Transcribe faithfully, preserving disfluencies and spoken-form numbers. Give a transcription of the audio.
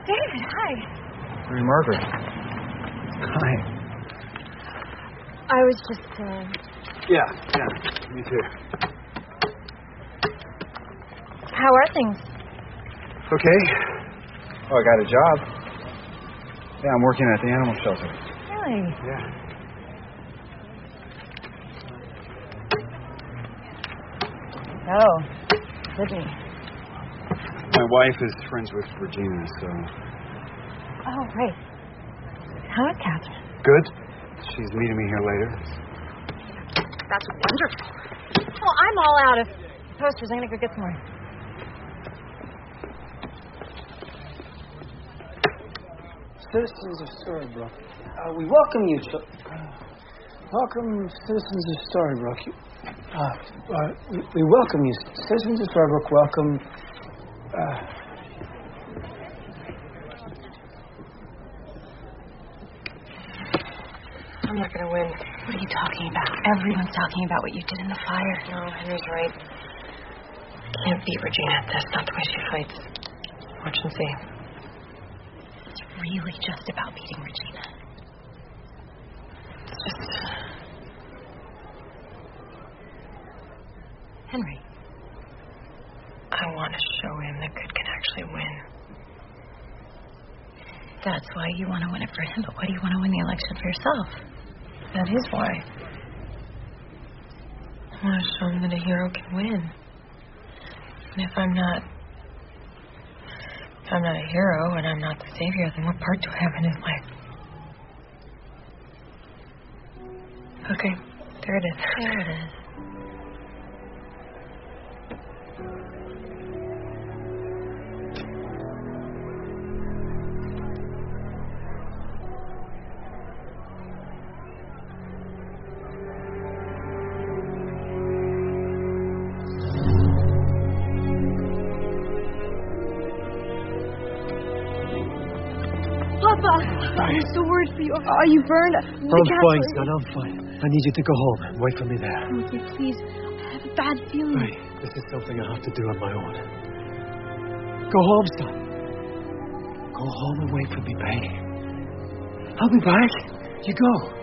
David, hi. Hey, Margaret. Hi. I was just, uh... Yeah, yeah, me too. How are things? Okay. Oh, I got a job. Yeah, I'm working at the animal shelter. Really? Yeah. Oh, Sydney. My wife is friends with Regina, so... Oh, great. How is Catherine? Good. She's meeting me here later. That's wonderful. Well, I'm all out of posters. I'm going to go get some more. Citizens of Storybrooke, uh, we welcome you. To, uh, welcome, citizens of Storybrooke. You, uh, uh, we, we welcome you, citizens of Storybrooke. Welcome. Uh, I'm not going to win. What are you talking about? Everyone's talking about what you did in the fire. No, Henry's right. I can't beat Regina at this. Not the way she fights. Watch and see. It's really just about beating Regina. It's just... Henry. I want to show him that good can actually win. That's why you want to win it for him, but why do you want to win the election for yourself? That is why. I want to show him that a hero can win. And if I'm not... If I'm not a hero and I'm not the savior, then what part do I have in his life? Okay, there it is. There it is. Papa, I'm so worried for you. Are you burned? The I'm castle- fine, son. I'm fine. I need you to go home and wait for me there. Okay, please. I have a bad feeling. Hey, this is something I have to do on my own. Go home, son. Go home and wait for me, babe. I'll be back. You go.